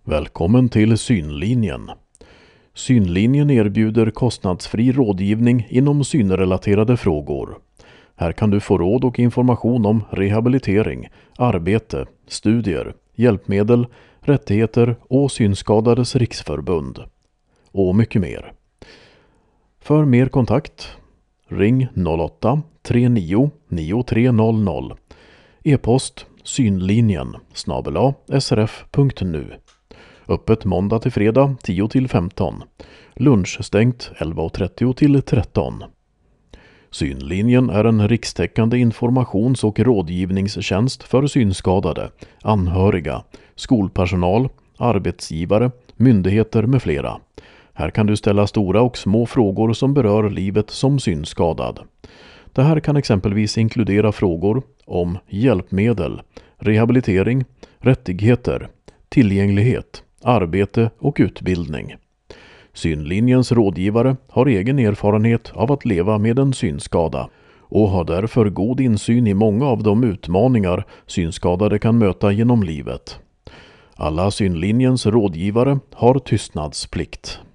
Välkommen till Synlinjen. Synlinjen erbjuder kostnadsfri rådgivning inom synrelaterade frågor. Här kan du få råd och information om rehabilitering, arbete, studier, hjälpmedel, rättigheter och Synskadades riksförbund. Och mycket mer. För mer kontakt, ring 08-39 9300. E-post synlinjen@srf.nu. Öppet måndag till fredag 10-15. Lunchstängt 11.30-13. Synlinjen är en rikstäckande informations- och rådgivningstjänst för synskadade, anhöriga, skolpersonal, arbetsgivare, myndigheter med flera. Här kan du ställa stora och små frågor som berör livet som synskadad. Det här kan exempelvis inkludera frågor om hjälpmedel, rehabilitering, rättigheter, tillgänglighet, arbete och utbildning. Synlinjens rådgivare har egen erfarenhet av att leva med en synskada och har därför god insyn i många av de utmaningar synskadade kan möta genom livet. Alla Synlinjens rådgivare har tystnadsplikt.